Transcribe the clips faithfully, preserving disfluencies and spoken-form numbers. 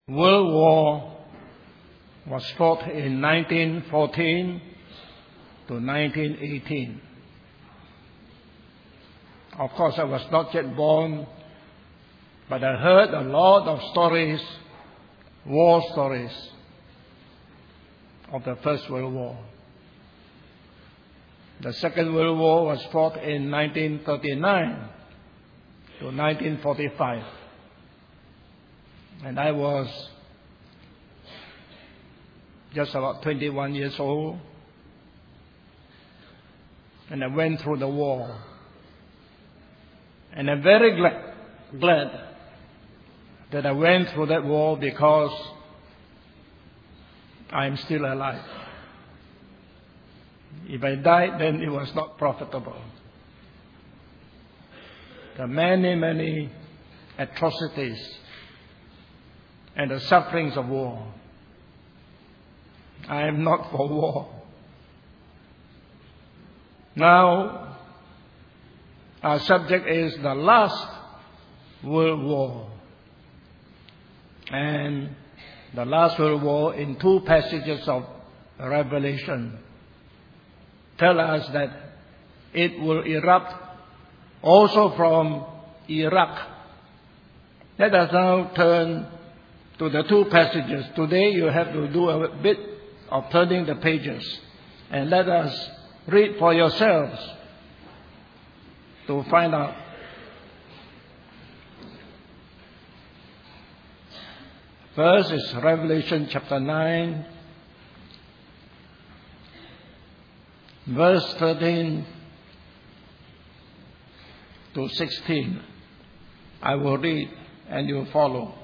World War was fought in nineteen fourteen to nineteen eighteen. Of course, I was not yet born, but I heard a lot of stories, war stories of the First World War. The Second World War was fought in nineteen thirty-nine to nineteen forty-five. And I was just about twenty-one years old, and I went through the war. And I'm very glad, glad that I went through that war because I'm still alive. If I died, then it was not profitable. The many, many atrocities and the sufferings of war. I am not for war. Now, our subject is the last World War. And the last World War, in two passages of Revelation, tell us that it will erupt also from Iraq. Let us now turn to the two passages. Today you have to do a bit of turning the pages. And let us read for yourselves to find out. First is Revelation chapter nine, verse thirteen to sixteen. I will read and you will follow.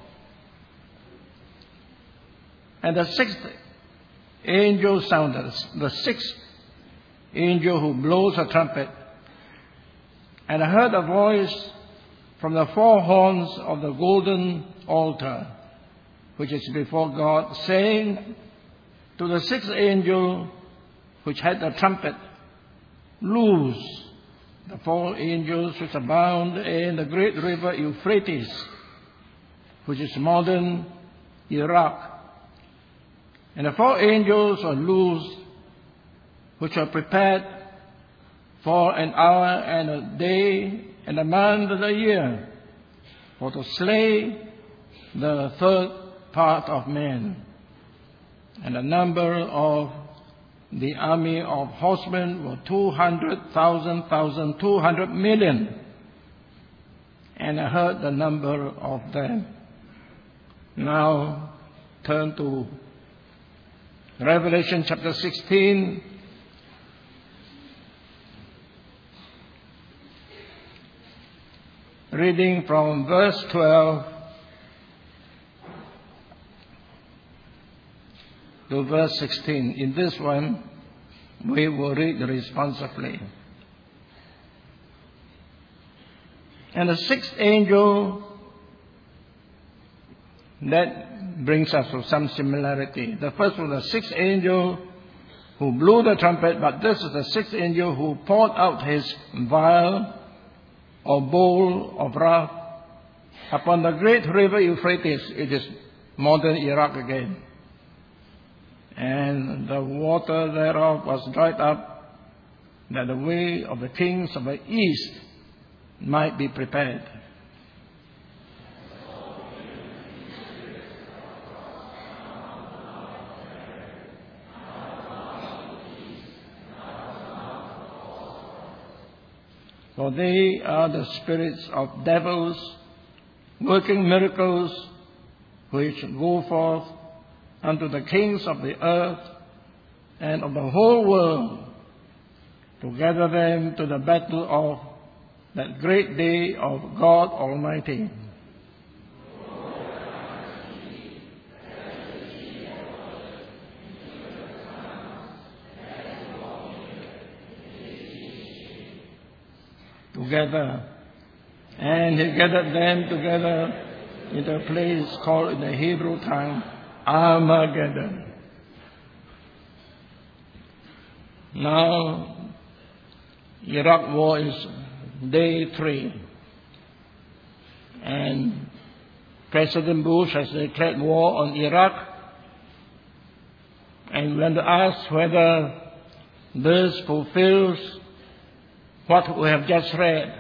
And the sixth angel sounded, the sixth angel who blows a trumpet. And I heard a voice from the four horns of the golden altar, which is before God, saying to the sixth angel which had the trumpet, loose the four angels which are bound in the great river Euphrates, which is modern Iraq. And the four angels are loosed, which are prepared for an hour and a day and a month and a year, for to slay the third part of men. And the number of the army of horsemen were two hundred thousand, thousand, two hundred million. And I heard the number of them. Now turn to Revelation chapter sixteen, reading from verse twelve to verse sixteen. In this one, we will read responsively. And the sixth angel, that brings us to some similarity. The first was the sixth angel who blew the trumpet, but this is the sixth angel who poured out his vial or bowl of wrath upon the great river Euphrates. It is modern Iraq again. And the water thereof was dried up, that the way of the kings of the east might be prepared. For they are the spirits of devils, working miracles, which go forth unto the kings of the earth and of the whole world, to gather them to the battle of that great day of God Almighty. Together, and he gathered them together in a place called in the Hebrew tongue Armageddon. Now, Iraq war is day three, and President Bush has declared war on Iraq. And when asked whether this fulfills what we have just read,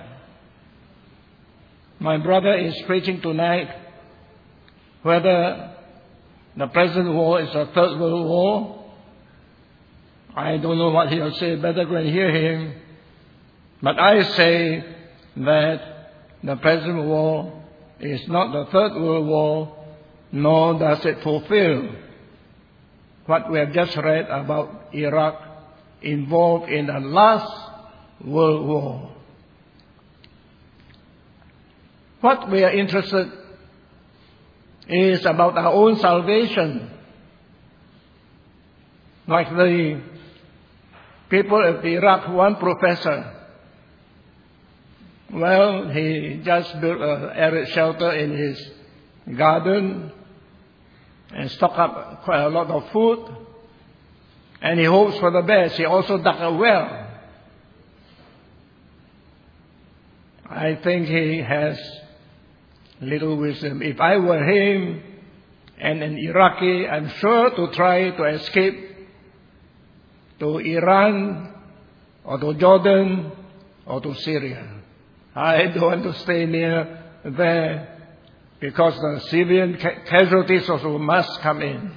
my brother is preaching tonight whether the present war is a third world war. I don't know what he'll say, better go and hear him. But I say that the present war is not the third world war, nor does it fulfill what we have just read about Iraq involved in the last world war. What we are interested in is about our own salvation. Like the people of Iraq, one professor, well, he just built an arid shelter in his garden and stocked up quite a lot of food, and he hopes for the best. He also dug a well. I think he has little wisdom. If I were him and an Iraqi, I'm sure to try to escape to Iran or to Jordan or to Syria. I don't want to stay near there because the civilian ca- casualties also must come in.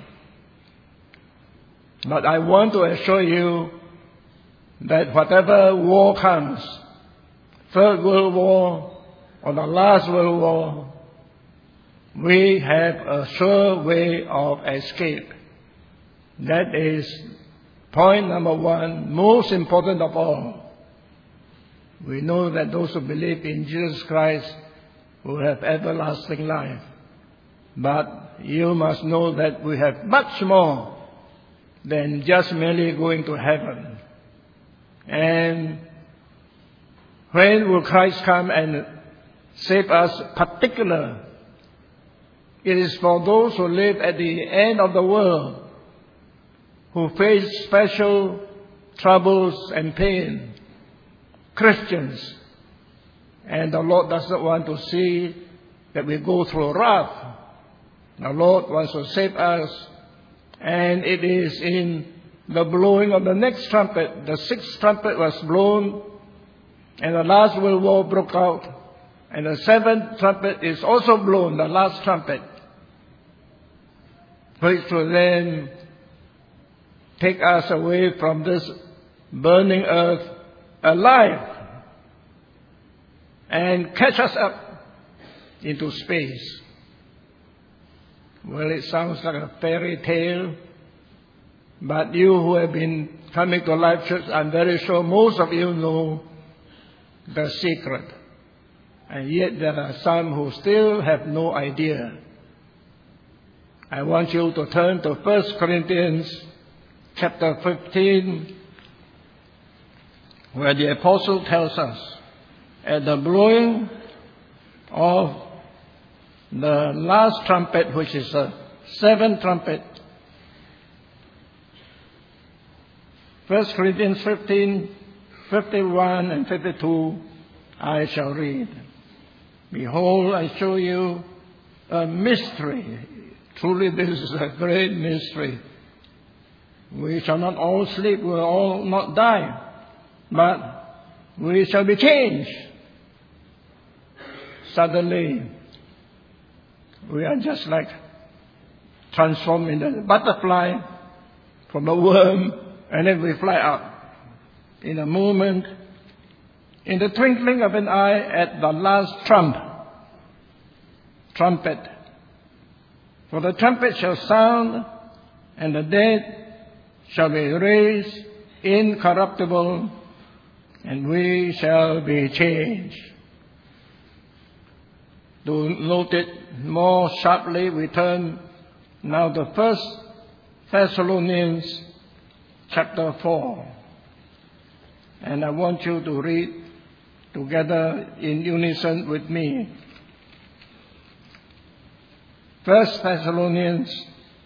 But I want to assure you that whatever war comes, Third World War or the last World War, we have a sure way of escape. That is point number one, most important of all. We know that those who believe in Jesus Christ will have everlasting life. But you must know that we have much more than just merely going to heaven. And when will Christ come and save us particular? It is for those who live at the end of the world, who face special troubles and pain. Christians. And the Lord doesn't want to see that we go through wrath. The Lord wants to save us. And it is in the blowing of the next trumpet. The sixth trumpet was blown, and the last World War broke out. And the seventh trumpet is also blown, the last trumpet, which will then take us away from this burning earth alive and catch us up into space. Well, it sounds like a fairy tale, but you who have been coming to Life Church, I'm very sure most of you know the secret. And yet there are some who still have no idea. I want you to turn to First Corinthians chapter fifteen, where the apostle tells us, at the blowing of the last trumpet, which is the seventh trumpet, First Corinthians fifteen, fifty-one and fifty-two, I shall read. Behold, I show you a mystery. Truly, this is a great mystery. We shall not all sleep, we will all not die, but we shall be changed. Suddenly, we are just like transformed into a butterfly from a worm, and then we fly out in a moment, in the twinkling of an eye, at the last trump, trumpet. For the trumpet shall sound, and the dead shall be raised incorruptible, and we shall be changed. To note it more sharply, we turn now to First Thessalonians chapter four. And I want you to read together in unison with me. First Thessalonians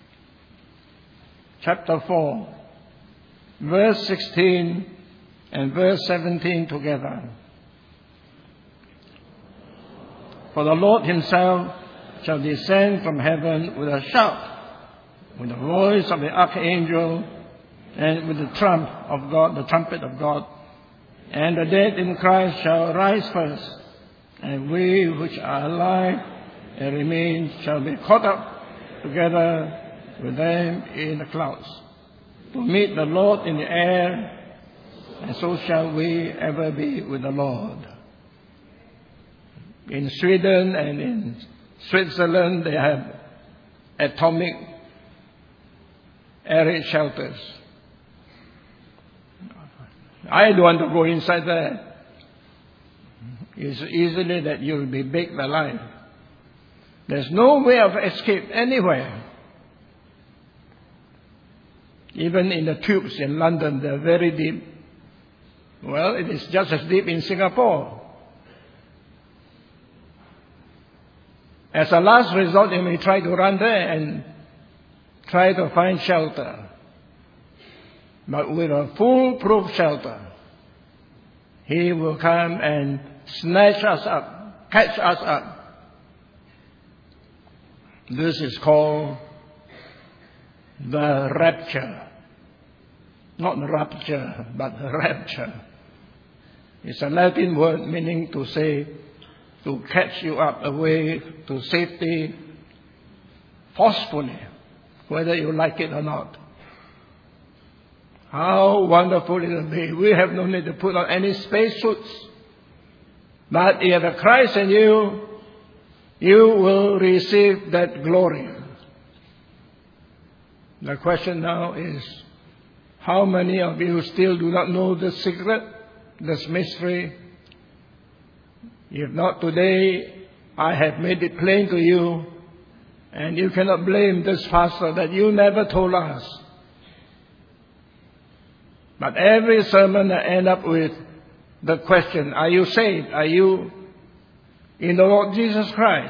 chapter four, verse sixteen and verse seventeen together. For the Lord himself shall descend from heaven with a shout, with the voice of the archangel, and with the trump of God, the trumpet of God. And the dead in Christ shall rise first, and we which are alive and remain shall be caught up together with them in the clouds, to meet the Lord in the air, and so shall we ever be with the Lord. In Sweden and in Switzerland, they have atomic air shelters. I don't want to go inside there. It's easily that you'll be baked alive. There's no way of escape anywhere. Even in the tubes in London, they're very deep. Well, it is just as deep in Singapore. As a last resort, you may try to run there and try to find shelter. But with a foolproof shelter, He will come and snatch us up, catch us up. This is called the rapture. Not rapture, but rapture. It's a Latin word meaning to say, to catch you up away to safety forcefully, whether you like it or not. How wonderful it will be. We have no need to put on any spacesuits. But if the Christ in you, you will receive that glory. The question now is, how many of you still do not know the secret, this mystery? If not today, I have made it plain to you, and you cannot blame this pastor that you never told us. But every sermon I end up with the question, are you saved? Are you in the Lord Jesus Christ?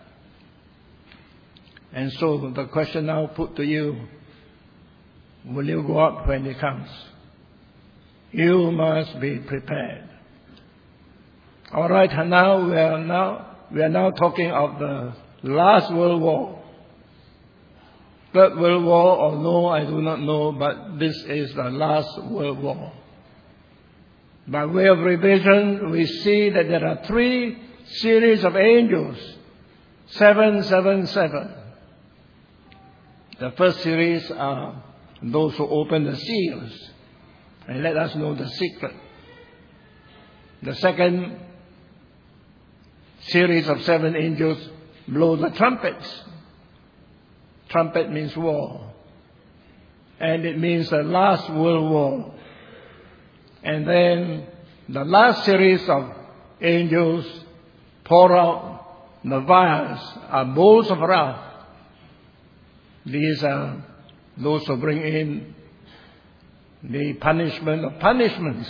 And so the question now put to you, will you go up when He comes? You must be prepared. All right, now we are now we are now talking of the last World War. Third World War or no, I do not know, but this is the last World War. By way of revision, we see that there are three series of angels, seven, seven, seven. The first series are those who open the seals and let us know the secret. The second series of seven angels blow the trumpets. Trumpet means war. And it means the last world war. And then the last series of angels pour out the vials, are bowls of wrath. These are those who bring in the punishment of punishments.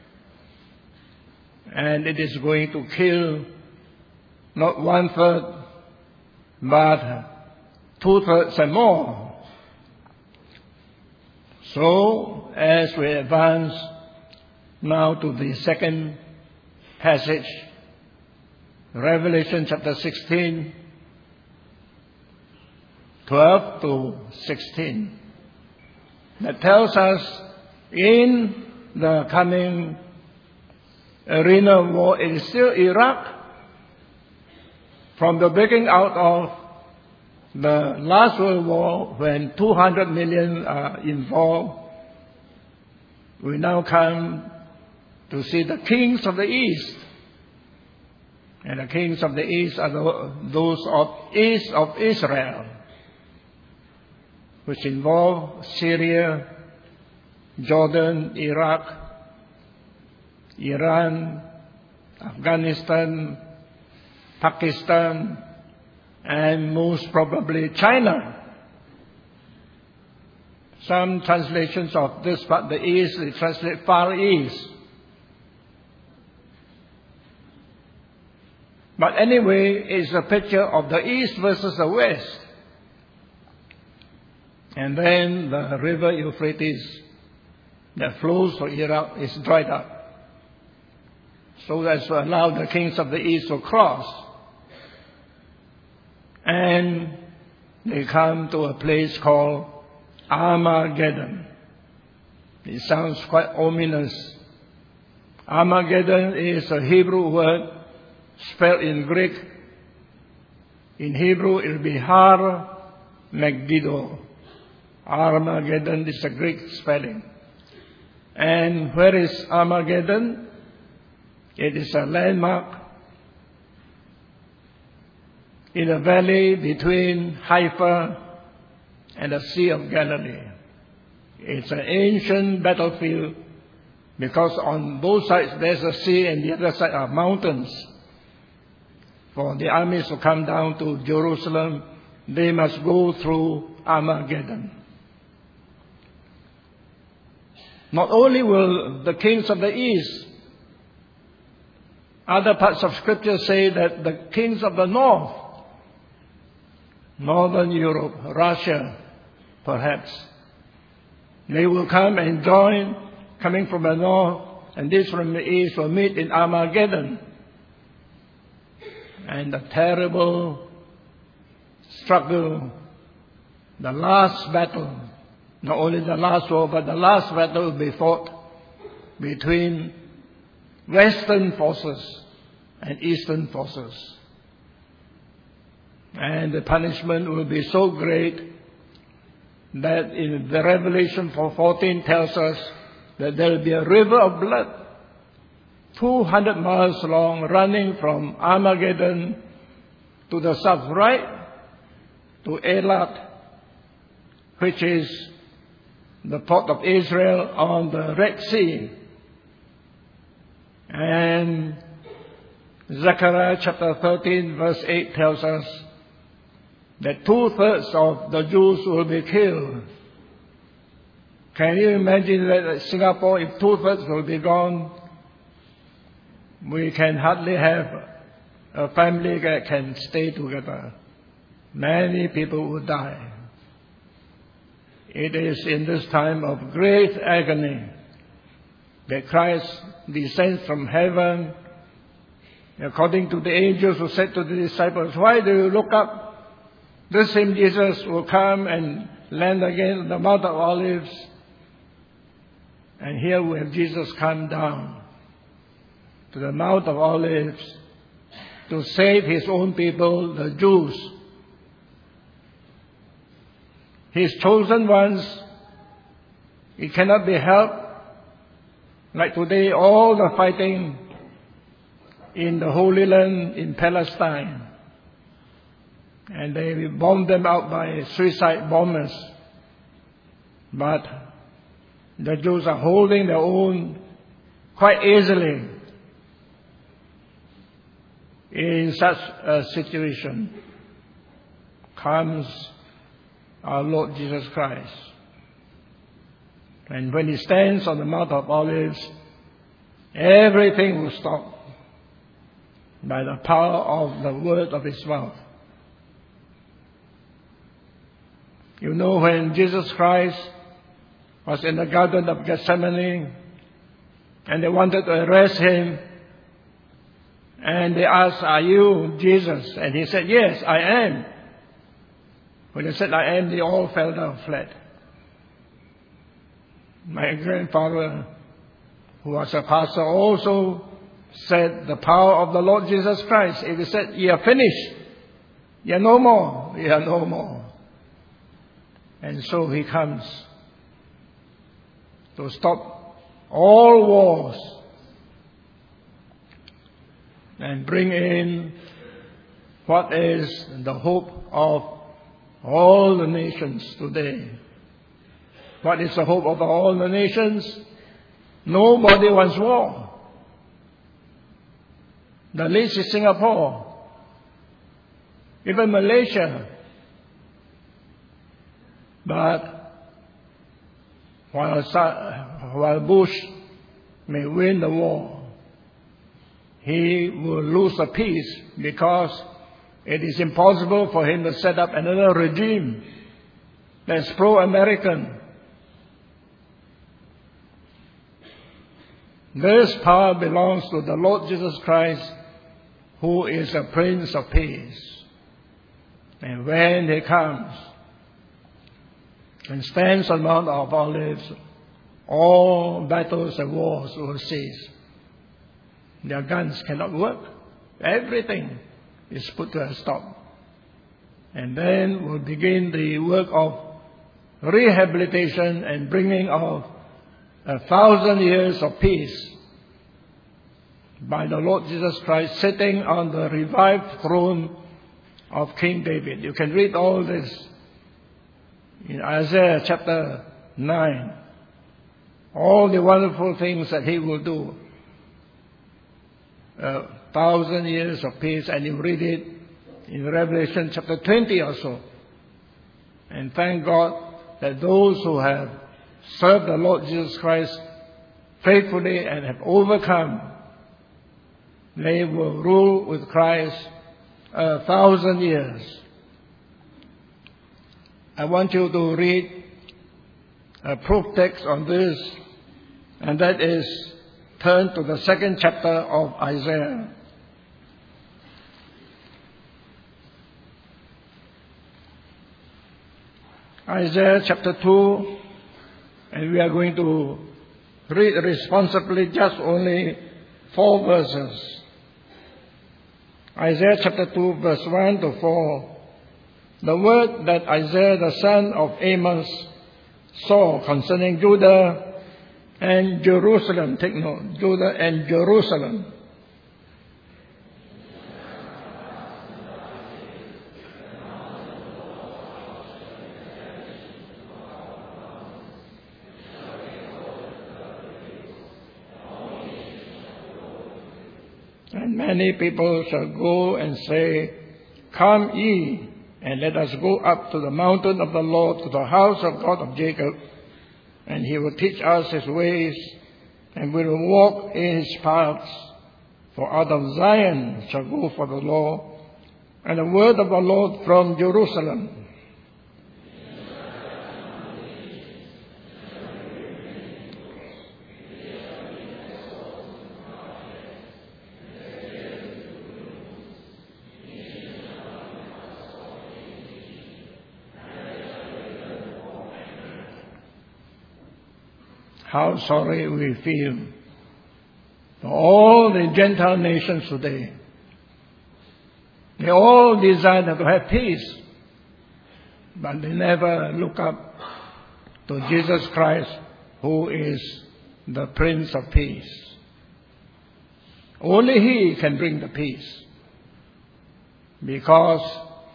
And it is going to kill not one third, but two thirds and more. So, as we advance now to the second passage, Revelation chapter sixteen, twelve to sixteen, that tells us in the coming arena of war, it is still Iraq. From the breaking out of the last World War, when two hundred million are involved, we now come to see the kings of the East. And the kings of the East are the, those of East of Israel, which involve Syria, Jordan, Iraq, Iran, Afghanistan, Pakistan, and most probably China. Some translations of this part, the East, they translate Far East. But anyway, it's a picture of the East versus the West. And then the river Euphrates that flows for Iraq is dried up, so as to allow the kings of the East to cross. And they come to a place called Armageddon. It sounds quite ominous. Armageddon is a Hebrew word spelled in Greek. In Hebrew, it will be Har Megiddo. Armageddon is a Greek spelling. And where is Armageddon? It is a landmark in a valley between Haifa and the Sea of Galilee. It's an ancient battlefield because on both sides there's a sea and the other side are mountains. For the armies to come down to Jerusalem, they must go through Armageddon. Not only will the kings of the east, other parts of Scripture say that the kings of the north, Northern Europe, Russia, perhaps, they will come and join, coming from the north, and this from the east will meet in Armageddon. And the terrible struggle, the last battle, not only the last war, but the last battle will be fought between Western forces and Eastern forces. And the punishment will be so great that in the Revelation fourteen tells us that there will be a river of blood, two hundred miles long, running from Armageddon to the south, right to Eilat, which is the port of Israel on the Red Sea. And Zechariah chapter thirteen verse eight tells us that two-thirds of the Jews will be killed. Can you imagine that Singapore, if two-thirds will be gone, we can hardly have a family that can stay together. Many people will die. It is in this time of great agony that Christ descends from heaven, according to the angels who said to the disciples, "Why do you look up? This same Jesus will come and land again on the Mount of Olives." And here we have Jesus come down to the Mount of Olives to save his own people, the Jews. His chosen ones, it cannot be helped. Like today, all the fighting in the Holy Land in Palestine. And they bomb them out by suicide bombers. But the Jews are holding their own quite easily in such a situation. Comes our Lord Jesus Christ. And when he stands on the Mount of Olives, everything will stop by the power of the word of his mouth. You know, when Jesus Christ was in the Garden of Gethsemane and they wanted to arrest him, and they asked, "Are you Jesus?" And he said, "Yes, I am." When they said, "I am," they all fell down flat. My grandfather, who was a pastor, also said the power of the Lord Jesus Christ. If he said, "You are finished, you are no more," you are no more. And so he comes to stop all wars and bring in what is the hope of all the nations today. What is the hope of all the nations? Nobody wants war. The least is Singapore, even Malaysia. But while, while Bush may win the war, he will lose the peace because it is impossible for him to set up another regime that's pro-American. This power belongs to the Lord Jesus Christ, who is a Prince of Peace. And when He comes and stands on Mount of Olives, all battles and wars will cease. Their guns cannot work. Everything is put to a stop. And then will begin the work of rehabilitation and bringing of a thousand years of peace by the Lord Jesus Christ sitting on the revived throne of King David. You can read all this in Isaiah chapter nine. All the wonderful things that He will do. A thousand years of peace, and you read it in Revelation chapter twenty also. And thank God that those who have served the Lord Jesus Christ faithfully and have overcome, they will rule with Christ a thousand years. I want you to read a proof text on this, and that is turn to the second chapter of Isaiah. Isaiah chapter two, and we are going to read responsibly just only four verses. Isaiah chapter two, verse one to four. The word that Isaiah the son of Amos saw concerning Judah and Jerusalem. Take note, Judah and Jerusalem. And many people shall go and say, Come ye, and let us go up to the mountain of the Lord, to the house of God of Jacob, and He will teach us His ways, and we will walk in His paths. For out of Zion shall go for the law, and the word of the Lord from Jerusalem. How sorry we feel for all the Gentile nations today. They all desire to have peace, but they never look up to Jesus Christ, who is the Prince of Peace. Only He can bring the peace, because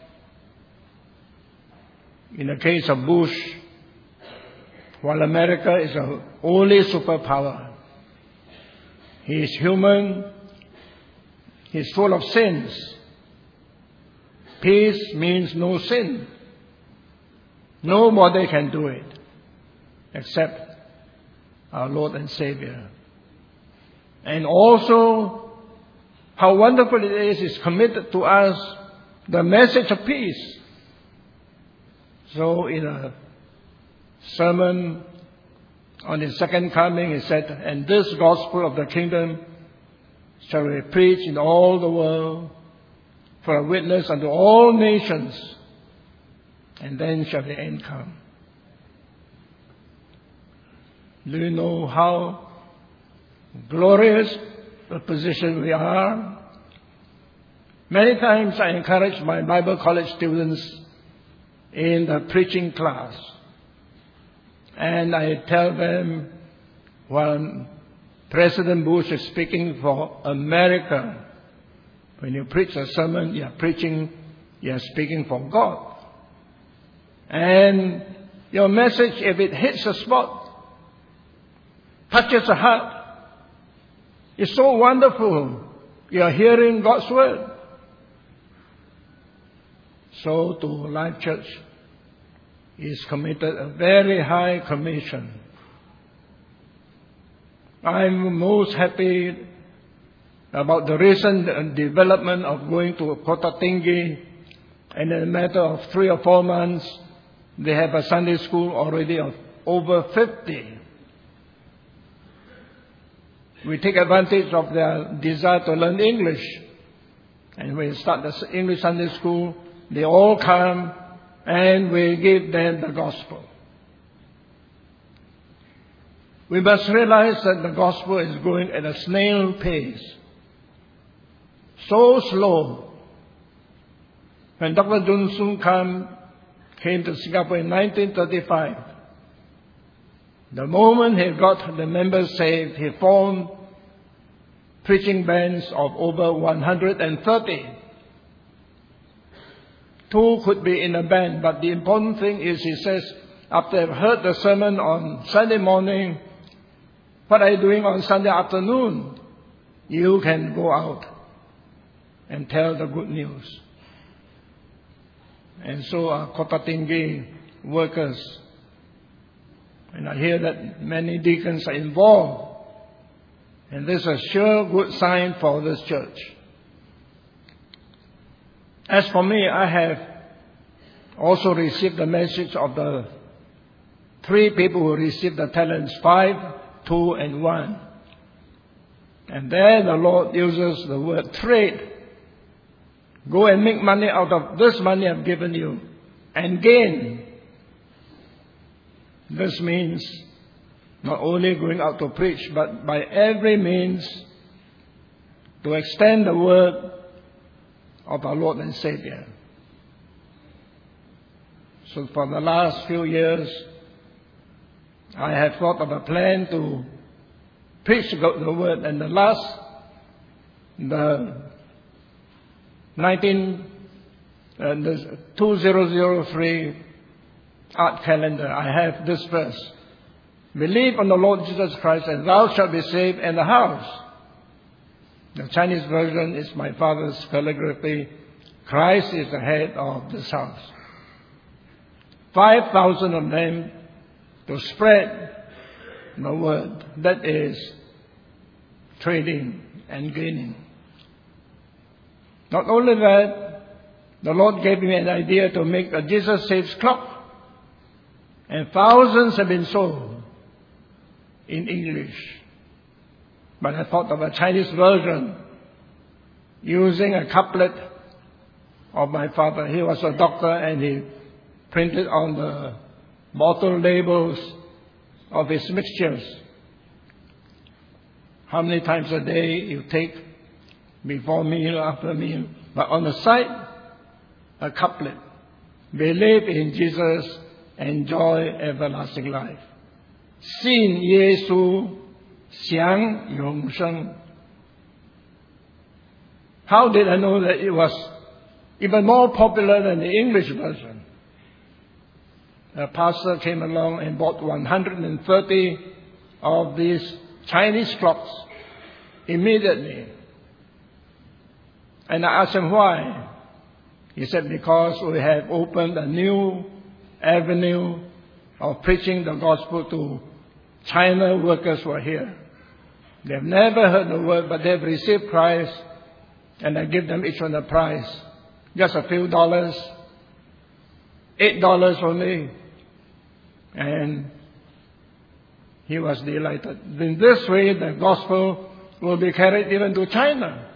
in the case of Bush, while America is the only superpower, he is human, he is full of sins. Peace means no sin. Nobody can do it except our Lord and Savior. And also, how wonderful it is, is committed to us the message of peace. So in a sermon on His second coming, He said, And this gospel of the kingdom shall be preached in all the world for a witness unto all nations, and then shall the end come. Do you know how glorious the position we are? Many times I encourage my Bible college students in the preaching class. And I tell them, when President Bush is speaking for America, when you preach a sermon, you are preaching, you are speaking for God. And your message, if it hits the spot, touches the heart, it's so wonderful. You are hearing God's word. So to Life Church is committed a very high commission. I'm most happy about the recent development of going to Kota Tinggi, and in a matter of three or four months, they have a Sunday school already of over fifty. We take advantage of their desire to learn English, and we start the English Sunday school they all come and we give them the gospel. We must realize that the gospel is going at a snail pace. So slow. When Doctor Jun Sung Kam came to Singapore in nineteen thirty-five, the moment he got the members saved, he formed preaching bands of over one hundred thirty. Two could be in a band, but the important thing is, he says, after I've heard the sermon on Sunday morning, what are you doing on Sunday afternoon? You can go out and tell the good news. And so our Kota Tinggi workers, and I hear that many deacons are involved, and this is a sure good sign for this church. As for me, I have also received the message of the three people who received the talents, five, two, and one. And there the Lord uses the word trade. Go and make money out of this money I've given you, and gain. This means not only going out to preach, but by every means to extend the word of our Lord and Savior. So for the last few years, I have thought of a plan to preach the word, and the last, the nineteen, uh, the two thousand three art calendar, I have this verse: believe on the Lord Jesus Christ, and thou shalt be saved in the house. The Chinese version is my father's calligraphy. Christ is the head of this house. Five thousand of them to spread the word. That is trading and gaining. Not only that, the Lord gave me an idea to make a Jesus Saves clock. And thousands have been sold in English. But I thought of a Chinese version using a couplet of my father. He was a doctor, and he printed on the bottle labels of his mixtures how many times a day you take, before meal, after meal. But on the side, a couplet: believe in Jesus, enjoy everlasting life. 信耶稣，享永生. How did I know that it was even more popular than the English version? A pastor came along and bought one hundred thirty of these Chinese clocks immediately. And I asked him why. He said, because we have opened a new avenue of preaching the gospel to China workers who are here. They've never heard the word, but they've received Christ, and I give them each one a price. Just a few dollars, eight dollars only. And he was delighted. In this way, the gospel will be carried even to China.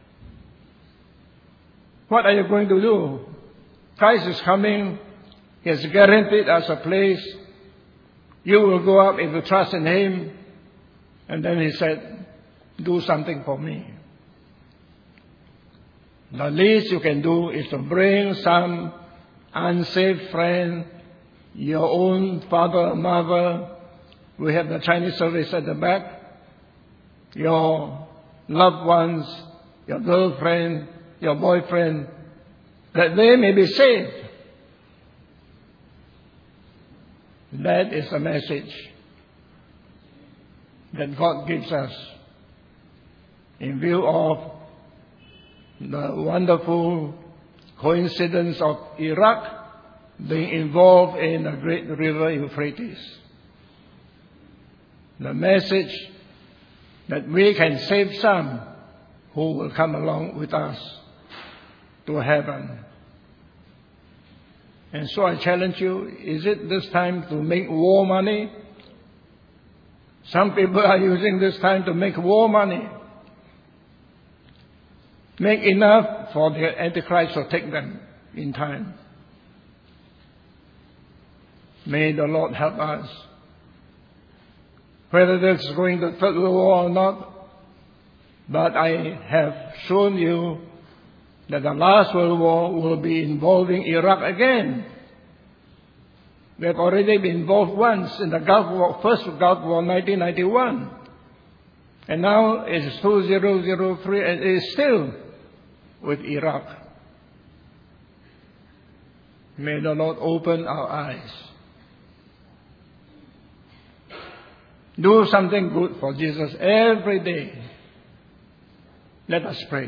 What are you going to do? Christ is coming. He has guaranteed us a place. You will go up if you trust in Him. And then He said, do something for me. The least you can do is to bring some unsaved friend, your own father or mother. We have the Chinese service at the back. Your loved ones, your girlfriend, your boyfriend, that they may be saved. That is the message that God gives us in view of the wonderful coincidence of Iraq being involved in the great river Euphrates. The message that we can save some who will come along with us to heaven. And so I challenge you, is it this time to make war money? Some people are using this time to make war money. Make enough for the Antichrist to take them in time. May the Lord help us. Whether this is going to Third World War or not, but I have shown you that the last World War will be involving Iraq again. We have already been involved once in the Gulf War, first Gulf War, nineteen ninety-one. And now it's two thousand three and it is still with Iraq. May the Lord open our eyes. Do something good for Jesus every day. Let us pray.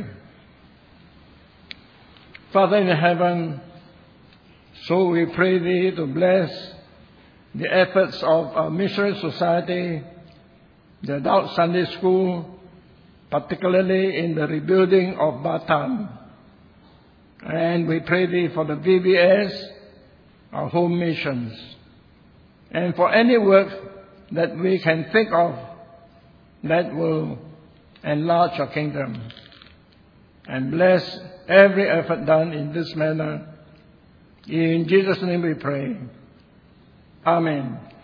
Father in heaven, so we pray Thee to bless the efforts of our missionary society, the adult Sunday school, particularly in the rebuilding of Batam. And we pray Thee for the V B S, our home missions, and for any work that we can think of that will enlarge your kingdom. And bless every effort done in this manner. In Jesus' name we pray. Amen.